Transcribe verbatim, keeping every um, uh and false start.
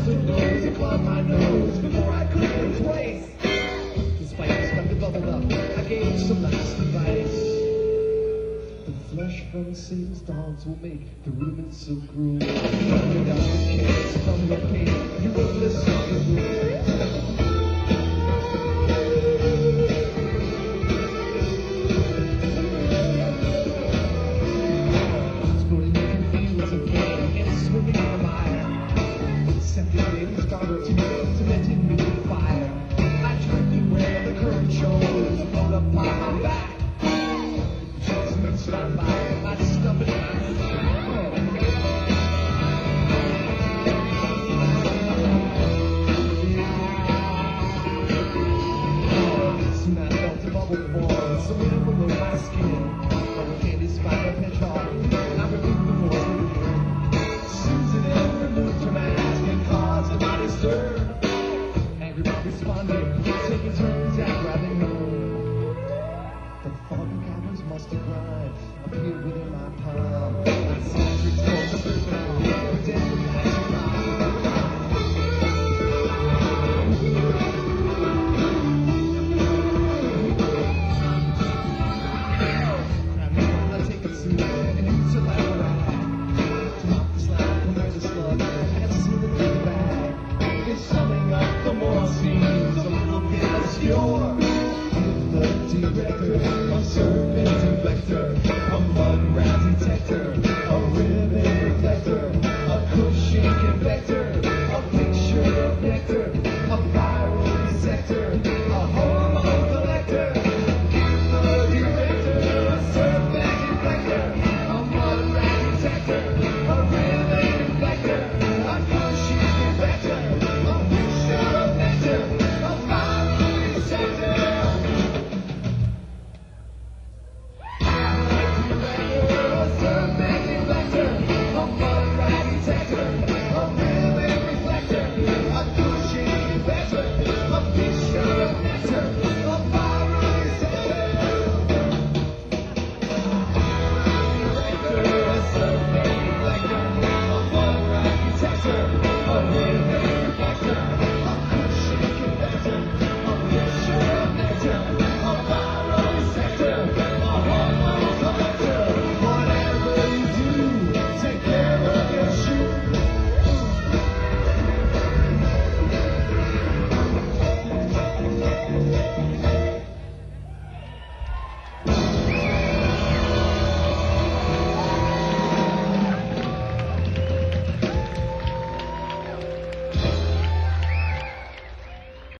the nose above my nose before I could replace. Despite the stuff that bubbled up, I gave some nice advice. The flesh from Satan's dogs will make the rudiments so cruel. Without your kids from your pain, you will listen to the Serpent and vector.